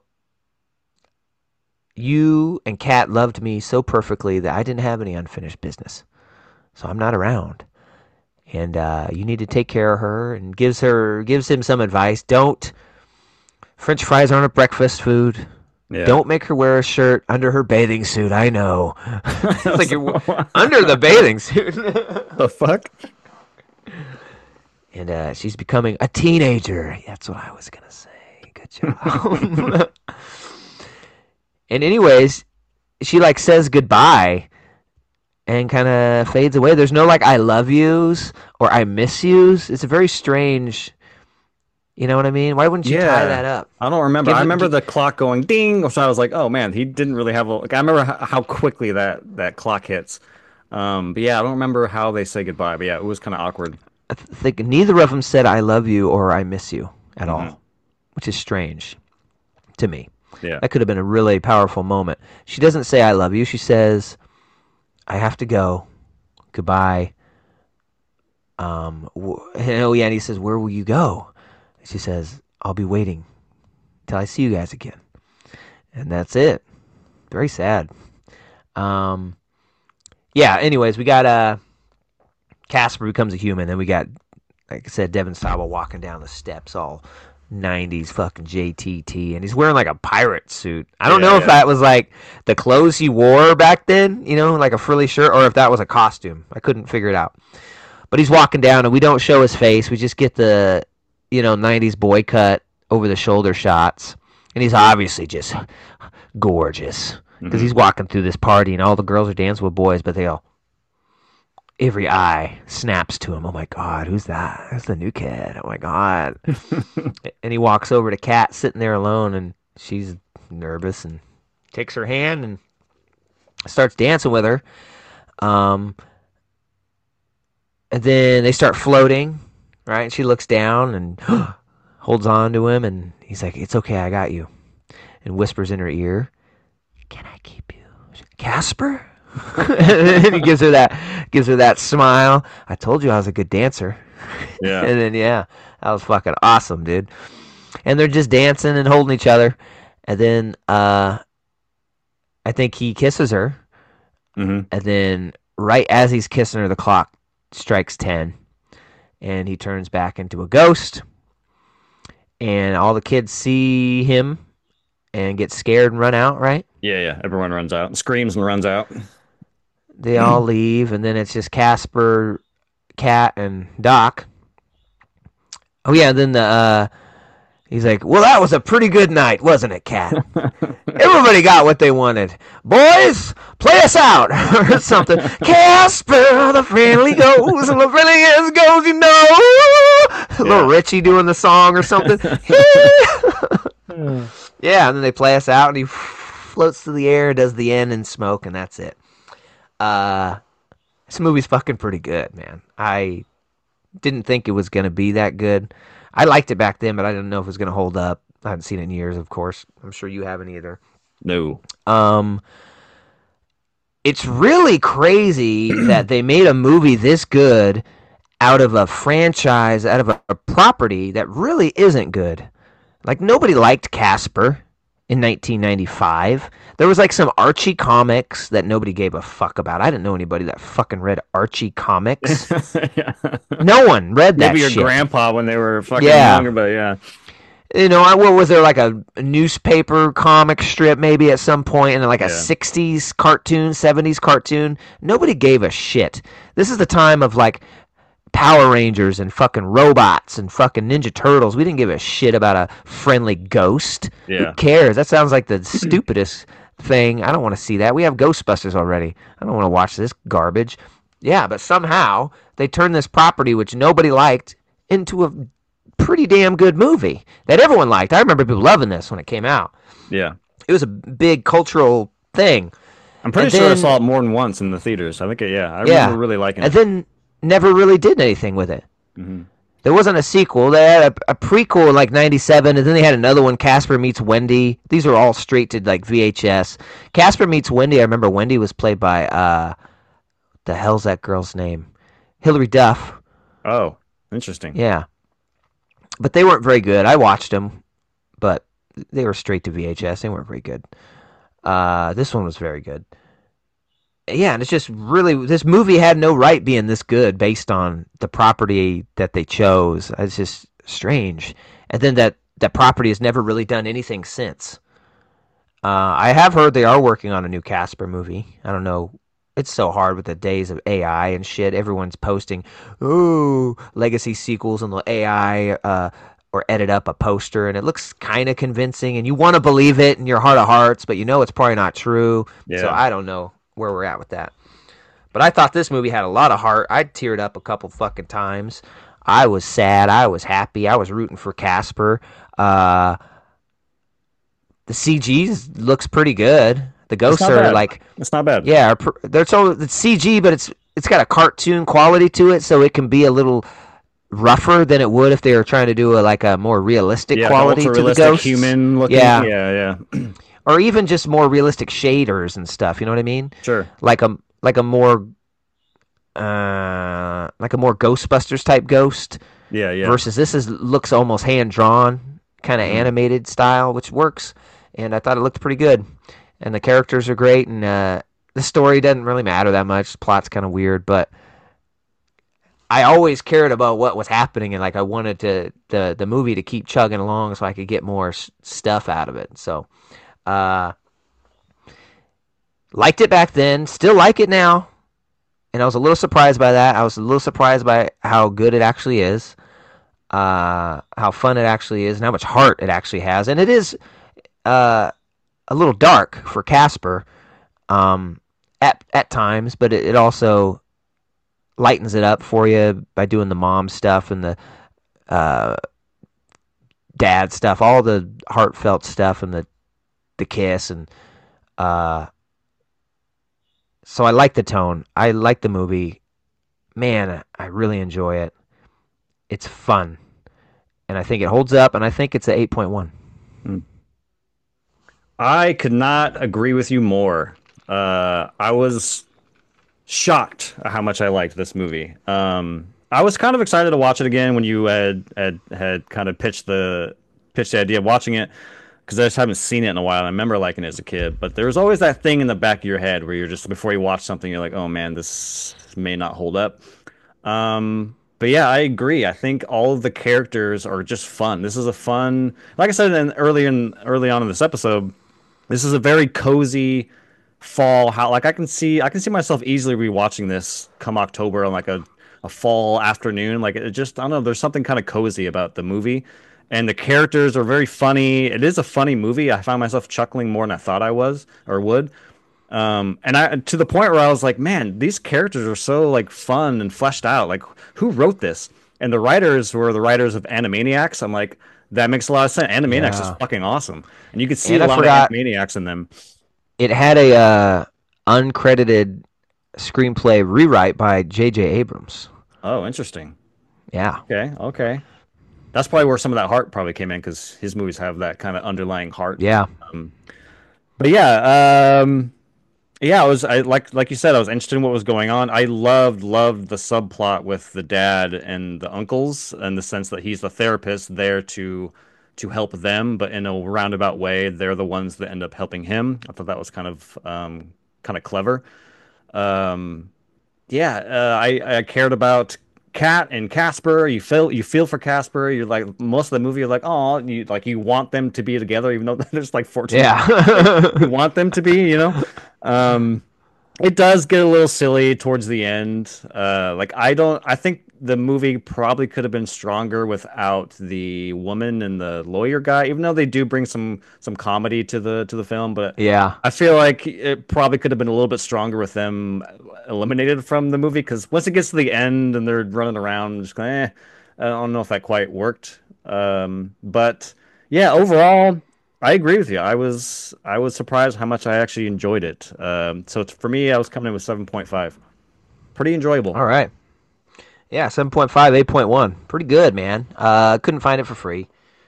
you and Kat loved me so perfectly that I didn't have any unfinished business. So I'm not around. And you need to take care of her," and gives him some advice. French fries aren't a breakfast food. Yeah. Don't make her wear a shirt under her bathing suit. I know. It's like you're under the bathing suit. The fuck? And she's becoming a teenager. That's what I was going to say. Good job. And anyways, she like says goodbye and kind of fades away. There's no like "I love yous" or "I miss yous." It's a very strange, you know what I mean? Why wouldn't you tie that up? I don't remember. I remember the clock going ding, so I was like, "Oh man, he didn't really have a." Like, I remember how quickly that clock hits. But yeah, I don't remember how they say goodbye. But yeah, it was kind of awkward. I think neither of them said "I love you" or "I miss you" at all, which is strange to me. Yeah, that could have been a really powerful moment. She doesn't say "I love you." She says, "I have to go. Goodbye." And he says, "Where will you go?" And she says, "I'll be waiting till I see you guys again." And that's it. Very sad. Yeah. Anyways, we got Casper becomes a human, and we got, like I said, Devon Sawa walking down the steps, all 90s fucking JTT, and he's wearing like a pirate suit. I don't know if that was like the clothes he wore back then, like a frilly shirt, or if that was a costume. I couldn't figure it out. But he's walking down, and we don't show his face. We just get the 90s boy cut over the shoulder shots, and he's obviously just gorgeous because he's walking through this party, and all the girls are dancing with boys, but every eye snaps to him. Oh my God, who's that? That's the new kid. Oh my God. And he walks over to Kat sitting there alone, and she's nervous and takes her hand and starts dancing with her. And then they start floating right? And she looks down and holds on to him, and he's like, "It's okay, I got you," and whispers in her ear, "Can I keep you, Casper?" And he gives her that smile. I told you I was a good dancer. Yeah. And then yeah, that was fucking awesome, dude. And they're just dancing and holding each other, and then I think he kisses her, Hmm. and then right as he's kissing her, the clock strikes 10, and he turns back into a ghost, and all the kids see him and get scared and run out, right? Yeah, yeah. Everyone runs out, screams and runs out. They all leave, and then it's just Casper, Cat, and Doc. Oh yeah, and then he's like, "Well, that was a pretty good night, wasn't it, Cat? Everybody got what they wanted. Boys, play us out," or something. Casper, the friendly ghost, the friendliest ghost you know. Little Richie doing the song or something. Yeah, and then they play us out, and he floats through the air, does the end in smoke, and that's it. Uh, this movie's fucking pretty good, man. I didn't think it was gonna be that good. I liked it back then, but I didn't know if it was gonna hold up. I haven't seen it in years, of course. I'm sure you haven't either. No. Um, it's really crazy that they made a movie this good out of a franchise, out of a property that really isn't good. Like nobody liked Casper in 1995. There was like some Archie comics that nobody gave a fuck about. I didn't know anybody that fucking read Archie comics. Yeah. No one read that Maybe your shit. grandpa when they were fucking Yeah. younger, but yeah. You know, what was there like a newspaper comic strip maybe at some point, and like a Yeah. 60s cartoon, 70s cartoon? Nobody gave a shit. This is the time of like Power Rangers and fucking robots and fucking Ninja Turtles. We didn't give a shit about a friendly ghost. Who Yeah. cares? That sounds like the stupidest thing. I don't want to see that. We have Ghostbusters already. I don't want to watch this garbage. Yeah, but somehow they turned this property, which nobody liked, into a pretty damn good movie that everyone liked. I remember people loving this when it came out. Yeah. It was a big cultural thing. I'm pretty And sure I then- saw it more than once in the theaters. I think, I Yeah. remember really liking And it. then never really did anything with it. Hmm. There wasn't a sequel. They had a prequel in like '97, and then they had another one, Casper Meets Wendy. These are all straight to like VHS. Casper Meets Wendy. I remember Wendy was played by the hell's that girl's name? Hilary Duff. Oh, interesting. Yeah, but they weren't very good. I watched them, but they were straight to VHS. They weren't very good. This one was very good. Yeah, and it's just really, this movie had no right being this good based on the property that they chose. It's just strange. And then that property has never really done anything since. I have heard they are working on a new Casper movie. I don't know. It's so hard with the days of AI and shit. Everyone's posting, ooh, legacy sequels, and the AI or edit up a poster, and it looks kind of convincing, and you want to believe it in your heart of hearts, but you know it's probably not true. Yeah. So I don't know where we're at with that. But I thought this movie had a lot of heart. I teared up a couple fucking times. I was sad. I was happy. I was rooting for Casper. The CG looks pretty good. The ghosts not are bad. like, It's not bad. yeah, they're so it's CG, but it's got a cartoon quality to it, so it can be a little rougher than it would if they were trying to do a more realistic Yeah, quality to the ultra-realistic ghosts. human looking. Yeah. Yeah, yeah. Or even just more realistic shaders and stuff. You know what I mean? Sure. Like a more Ghostbusters type ghost Yeah, yeah. versus this looks almost hand drawn, kind of animated style, which works. And I thought it looked pretty good. And the characters are great, and the story doesn't really matter that much. The plot's kind of weird, but I always cared about what was happening, and like I wanted the movie to keep chugging along so I could get more stuff out of it. So, liked it back then, still like it now, and I was a little surprised by that. I was a little surprised by how good it actually is, how fun it actually is, and how much heart it actually has. And it is a little dark for Casper at times, but it also lightens it up for you by doing the mom stuff and the dad stuff, all the heartfelt stuff, and the kiss, and so I like the tone. I like the movie. Man, I really enjoy it. It's fun, and I think it holds up, and I think it's a 8.1. I could not agree with you more. I was shocked at how much I liked this movie. I was kind of excited to watch it again when you had kind of pitched the idea of watching it because I just haven't seen it in a while. I remember liking it as a kid, but there's always that thing in the back of your head where you're just before you watch something, you're like, oh man, this may not hold up. But yeah, I agree. I think all of the characters are just fun. This is a fun, like I said early on in this episode, this is a very cozy fall. How like I can see myself easily rewatching this come October on like a fall afternoon. Like it just I don't know. There's something kind of cozy about the movie, and the characters are very funny. It is a funny movie. I found myself chuckling more than I thought I was or would. And I to the point where I was like, man, these characters are so like fun and fleshed out. Like, who wrote this? And the writers were the writers of Animaniacs. I'm like, that makes a lot of sense. Animaniacs is Yeah, fucking awesome, and you could see and a I lot of forgot Animaniacs in them. it had a uncredited screenplay rewrite by J.J. Abrams. Oh, interesting. Yeah, Okay, okay. That's probably where some of that heart probably came in because his movies have that kind of underlying heart. yeah, Um, but yeah, yeah, I like you said, I was interested in what was going on. I loved the subplot with the dad and the uncles, in the sense that he's the therapist there to help them, but in a roundabout way, they're the ones that end up helping him. I thought that was kind of clever. Um, yeah, I cared about Kat and Casper. You feel for Casper. You're like most of the movie. You're like, oh, you want them to be together, even though there's like 14. yeah. You want them to be, you know. Um, it does get a little silly towards the end. Like I don't. I think the movie probably could have been stronger without the woman and the lawyer guy. Even though they do bring some comedy to the film, but Yeah. I feel like it probably could have been a little bit stronger with them eliminated from the movie. Because once it gets to the end and they're running around, just going, I don't know if that quite worked. But yeah, overall. I agree with you. I was surprised how much I actually enjoyed it. For me, I was coming in with 7.5. Pretty enjoyable. All right. Yeah, 7.5, 8.1. Pretty good, man. Couldn't find it for free.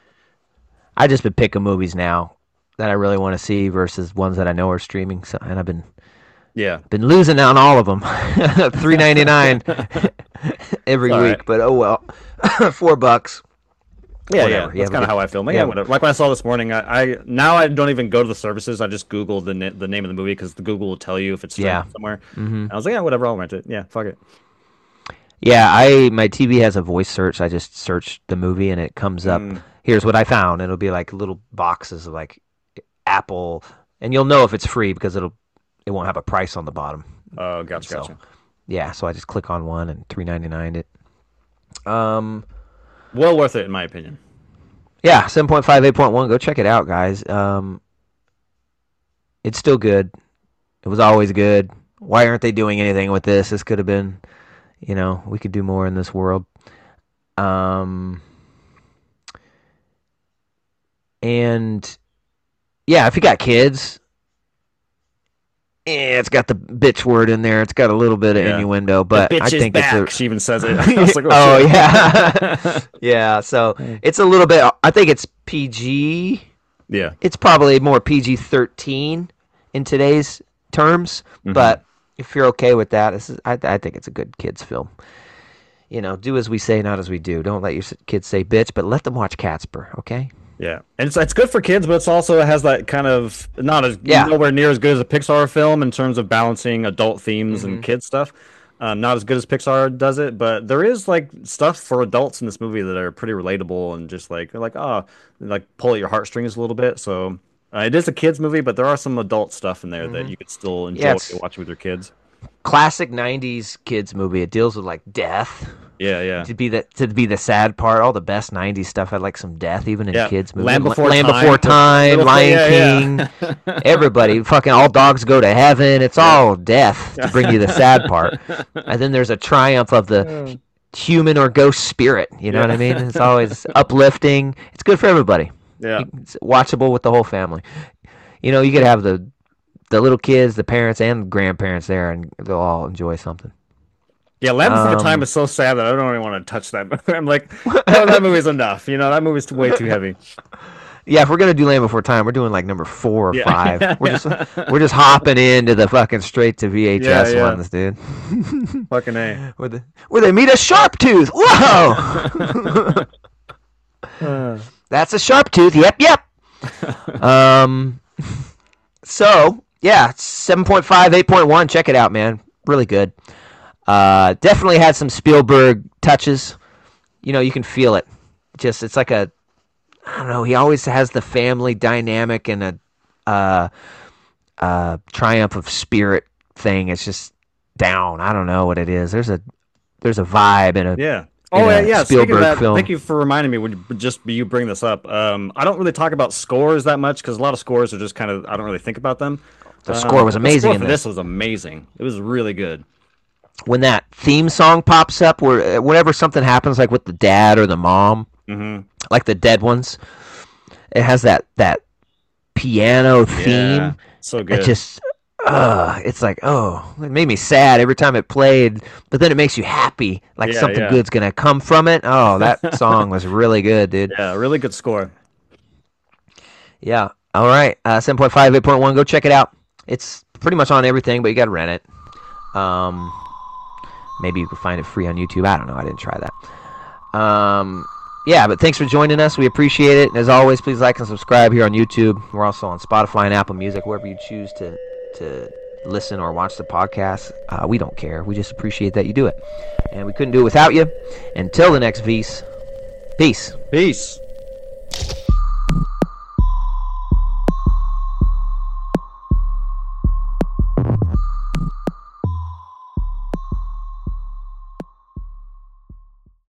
I just been picking movies now that I really want to see versus ones that I know are streaming. So, and I've Yeah, been losing on all of them. 3.99 it's every all right. week, but oh well. $4. Yeah, yeah. Whatever. You That's have a kind of good. how I feel. Yeah, Yeah. whatever. Like when I saw this morning, I now I don't even go to the services. I just Google the name of the movie because the Google will tell you if it's Yeah. streaming somewhere. Hmm. I was like, yeah, whatever. I'll rent it. Yeah, fuck it. Yeah, I my TV has a voice search. I just search the movie and it comes up. Mm. Here's what I found. It'll be like little boxes of like Apple, and you'll know if it's free because it won't have a price on the bottom. Oh, gotcha, So gotcha. yeah, so I just click on one and 3.99 it. Um, Well worth it in my opinion. yeah, 7.5, 8.1. Go check it out, guys. It's still good. It was always good. Why aren't they doing anything with this? This could have been, we could do more in this world. Um, and yeah, if you got kids, it's got the bitch word in there. It's got a little bit of Yeah. innuendo, The but I bitch is think it's back. a She even says it. I was like, oh oh yeah, shit. yeah. So it's a little bit. I think it's PG. Yeah. It's probably more PG-13 in today's terms. Mhm. But if you're okay with that, I think it's a good kids film. Do as we say, not as we do. Don't let your kids say bitch, but let them watch Casper. Okay? Yeah, and it's good for kids, but it's also it has that kind of not as Yeah. nowhere near as good as a Pixar film in terms of balancing adult themes and kid stuff. Not as good as Pixar does it, but there is like stuff for adults in this movie that are pretty relatable and just like pull at your heartstrings a little bit. So it is a kids movie, but there are some adult stuff in there that you could still enjoy Yeah, if you watch it with your kids. classic '90s kids movie. It deals with like death. Yeah, yeah, To be the sad part, all the best '90s stuff had like some death, even in yeah. kids movies. Land Before Land Time, Before Time, Little- Lion yeah, King, everybody, fucking all dogs go to heaven. It's all death to bring you the sad part, and then there's a triumph of the human or ghost spirit. You know what I mean? It's always uplifting. It's good for everybody. yeah. It's watchable with the whole family. You could have the little kids, the parents, and grandparents there, and they'll all enjoy something. Yeah, Land Before Time is so sad that I don't even want to touch that movie. I'm like, no, that movie's enough. That movie's way too heavy. Yeah, if we're gonna do Land Before Time, we're doing like number 4 or 5. We're just hopping into the fucking straight to VHS ones, dude. Fucking A. Where they meet a sharp tooth. Whoa! That's a sharp tooth. Yep. So yeah, 7.5, 8.1. Check it out, man. Really good. Definitely had some Spielberg touches. You can feel it. It's like I don't know. He always has the family dynamic and a triumph of spirit thing. It's just down. I don't know what it is. There's a vibe in a yeah. Spielberg that, film. Thank you for reminding me. Would you bring this up? I don't really talk about scores that much because a lot of scores are just kind of I don't really think about them. The score was amazing. The score for this was amazing. It was really good. When that theme song pops up, where whenever something happens, like with the dad or the mom, like the dead ones, it has that piano theme. Yeah, so good. It just, it's like, it made me sad every time it played, but then it makes you happy, like something good's gonna come from it. Oh, that song was really good, dude. Yeah, really good score. Yeah. All right. 7.5, 8.1. Go check it out. It's pretty much on everything, but you got to rent it. Maybe you can find it free on YouTube. I don't know. I didn't try that. Yeah, but thanks for joining us. We appreciate it. And as always, please like and subscribe here on YouTube. We're also on Spotify and Apple Music, wherever you choose to listen or watch the podcast. We don't care. We just appreciate that you do it. And we couldn't do it without you. Until the next Vs. Peace. Peace.